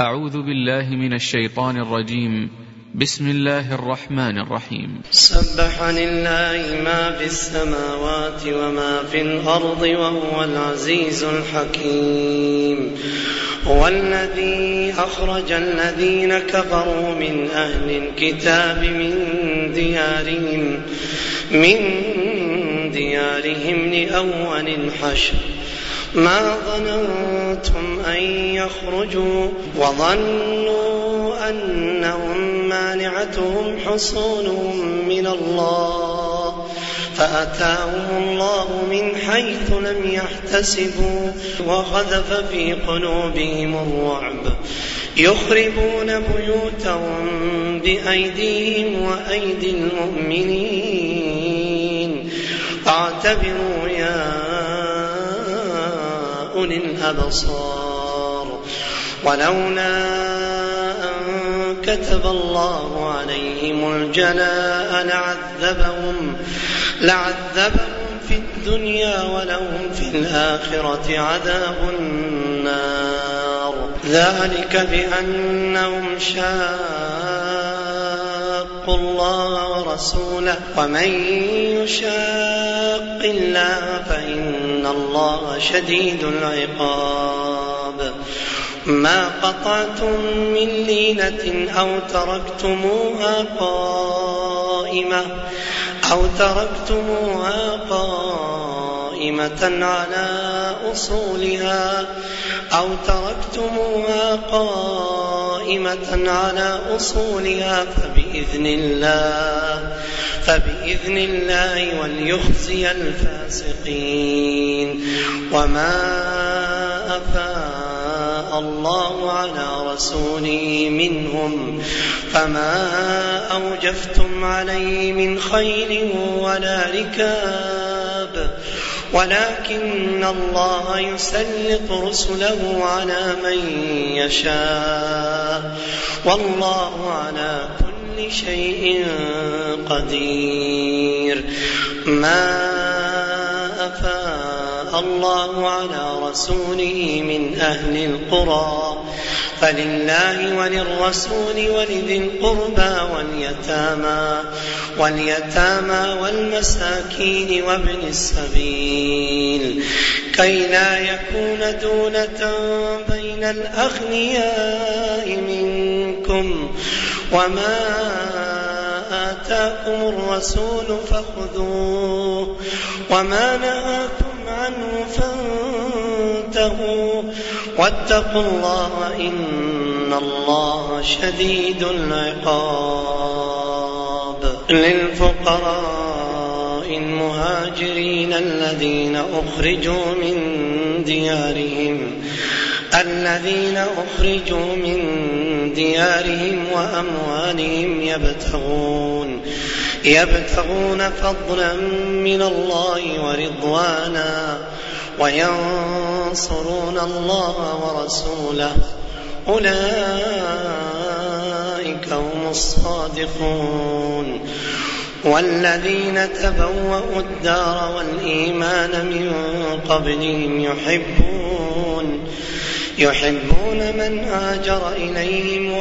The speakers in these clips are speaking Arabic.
أعوذ بالله من الشيطان الرجيم. بسم الله الرحمن الرحيم. سبح لله ما في السماوات وما في الأرض وهو العزيز الحكيم. هو الذي أخرج الذين كفروا من أهل الكتاب من ديارهم لأول الحشر ما ظننتم أن يخرجوا وظنوا أنهم مانعتهم حصونهم من الله فأتاهم الله من حيث لم يحتسبوا وقذف في قلوبهم الرعب يخربون بيوتهم بأيديهم وأيدي المؤمنين فاعتبروا يا أولي الأبصار. ولولا أن كتب الله عليهم الجلاء لعذبهم في الدنيا ولهم في الآخرة عذاب النار. ذلك بأنهم شاقوا الله ورسوله ومن يشاق الله فإن الله شديد العقاب. ما قطعتم من لينة أو تركتموها قائمة على أصولها فبإذن الله وليخزي الفاسقين. وما أفاء الله على رسوله منهم فما أوجفتم عليه من خيل ولا ركاب ولكن الله يسلط رسله على من يشاء والله على كل شيء قدير. ما أفاء الله على رسوله من أهل القرى فلله وللرسول ولذي القربى واليتامى والمساكين وابن السبيل كي لا يكون دولة بين الأغنياء منكم. وما آتاكم الرسول فخذوه وما نهاكم عنه فانتهوا واتقوا الله إن الله شديد العقاب. للفقراء المهاجرين الذين أخرجوا من ديارهم وأموالهم يبتغون فضلا من الله ورضوانا وينصرون الله ورسوله أولئك هم الصادقون. والذين تبوأوا الدار والإيمان من قبلهم يحبون من هاجر إليهم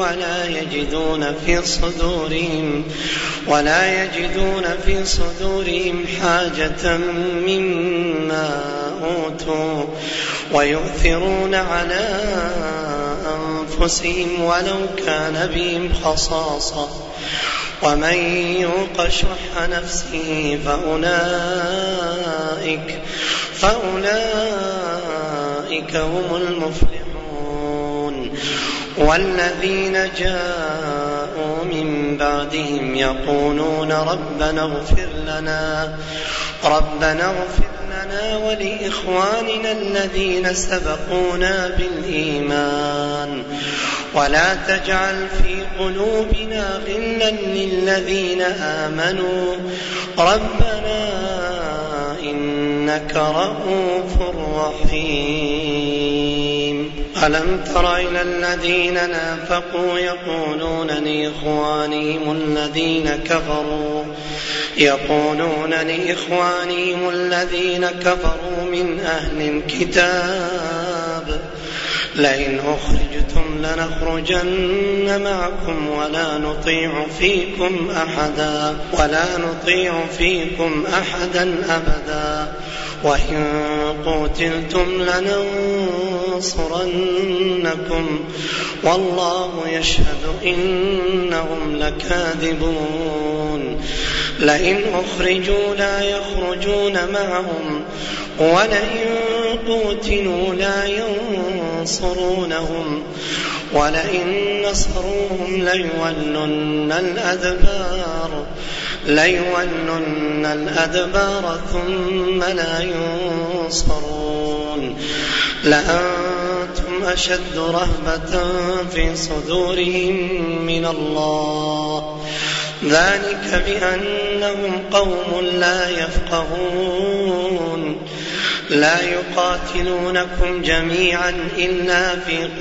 ولا يجدون في صدورهم حاجة مما أوتوا ويؤثرون على أنفسهم ولو كان بهم خصاصة ومن يوق شح نفسه فأولئك هم المفلحون. والذين جاءوا من بعدهم يقولون ربنا اغفر لنا ولإخواننا الذين سبقونا بالإيمان ولا تجعل في قلوبنا غلا للذين آمنوا ربنا إنك رؤوف رحيم. ألم تر إلى الذين نافقوا يقولون لإخوانهم الذين كفروا من أهل الكتاب لئن أخرجتم لنخرجن معكم ولا نطيع فيكم أحدا أبدا وإن قتلتم لننصرنكم والله يشهد إنهم لكاذبون لئن أخرجوا لا يخرجون معهم ولئن قتلوا لا ينصرونهم ولئن نصروهم ليولن الأدبار ثم لا ينصرون لأنتم أشد رهبة في صدورهم من الله ذلك بأنهم قوم لا يفقهون لا يقاتلونكم جميعا إلا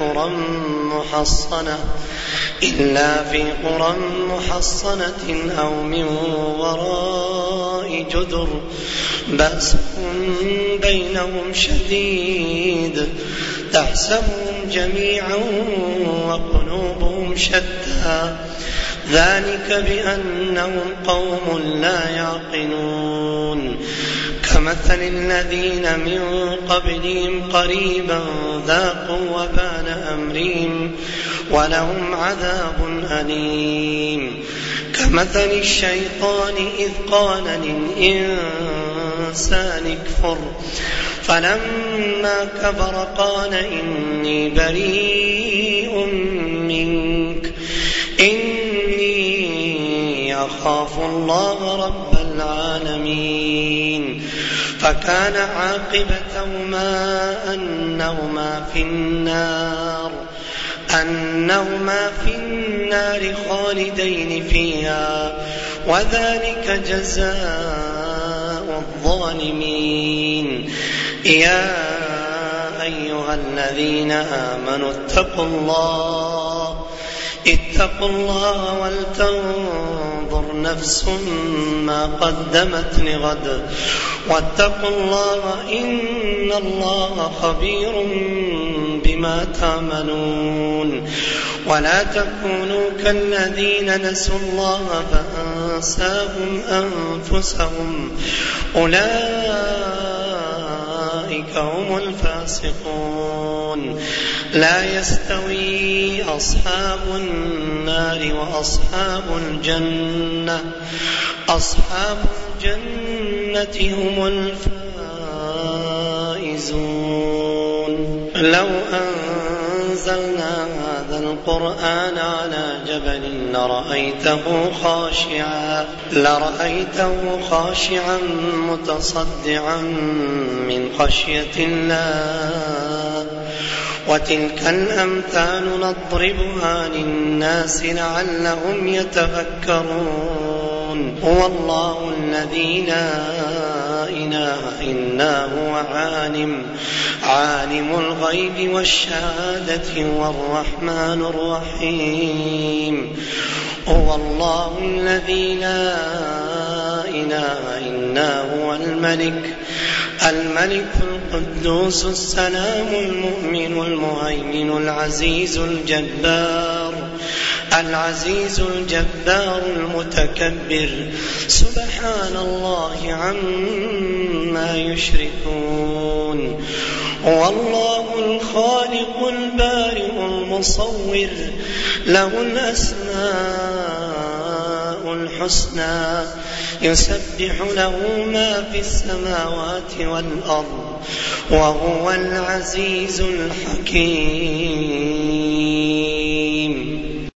في قرى محصنة أو من وراء جدر بأسهم بينهم شديد تحسبهم جميعا وقلوبهم شتى ذلك بأنهم قوم لا يعقلون كمثل الذين من قبلهم قريبا ذاقوا وبال أمرهم ولهم عذاب أليم كمثل الشيطان إذ قال للإنسان اكفر فلما كفر قال إني بريء منك إني أخاف الله رب العالمين فكان عاقبتهما أنهما في النار خالدين فيها وذلك جزاء الظالمين يا أيها الذين آمنوا اتقوا الله ولتنظر نفس ما قدمت لغد واتقوا الله إن الله خبير بما تعملون ولا تكونوا كالذين نسوا الله فأنساهم أنفسهم أولئك هم الفاسقون لا يستوي أصحاب النار وأصحاب الجنة هم الفائزون لو أنزلنا هذا القرآن على جبل لرأيته خاشعا متصدعا من خشية الله وتلك الأمثال نضربها للناس لعلهم يتفكرون هو الله الذي لا إله إلا هو عالم الغيب والشهادة والرحمن الرحيم هو الله الذي لا إله إلا هو الملك القدوس السلام المؤمن المهيمن العزيز الجبار المتكبر سبحان الله عما يشركون هو الله الخالق البارئ المصور له الأسماء الحسنى يسبح له ما في السماوات والأرض وهو العزيز الحكيم